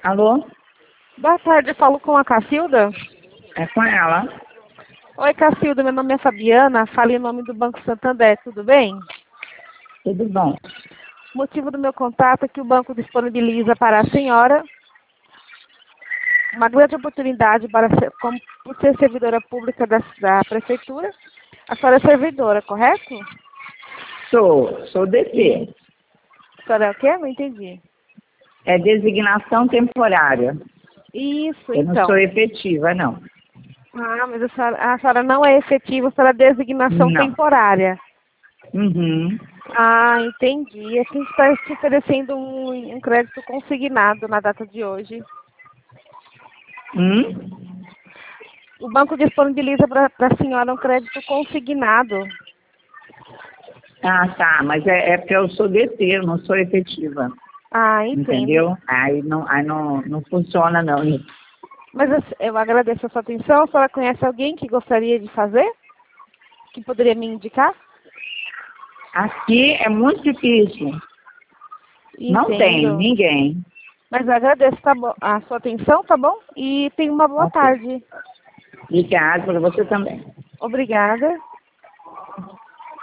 Alô? Boa tarde, eu falo com a Cacilda. É com ela? Oi, Cacilda, meu nome é Fabiana, falo em nome do Banco Santander, tudo bem? Tudo bom? O motivo do meu contato é que o banco disponibiliza para a senhora uma grande oportunidade para por ser servidora pública da prefeitura. A senhora é servidora, correto? Sou DP. A senhora é o quê? Não entendi. É designação temporária. Isso, Eu não então. sou efetiva, não. Ah, mas a senhora não é efetiva para designação Não. temporária. Uhum. Ah, entendi. Aqui está te oferecendo um crédito consignado na data de hoje. Hum? O banco disponibiliza para a senhora um crédito consignado. Ah, tá. Mas é porque eu sou DP, eu não sou efetiva. Ah, entendo. Entendeu? Aí não funciona, não. Mas eu agradeço a sua atenção. A senhora conhece alguém que gostaria de fazer? Que poderia me indicar? Aqui é muito difícil. Não tem Entendo. ninguém. Mas eu agradeço, tá bom, a sua atenção, tá bom? E tenha uma boa Ok. tarde. Obrigada para você também. Obrigada.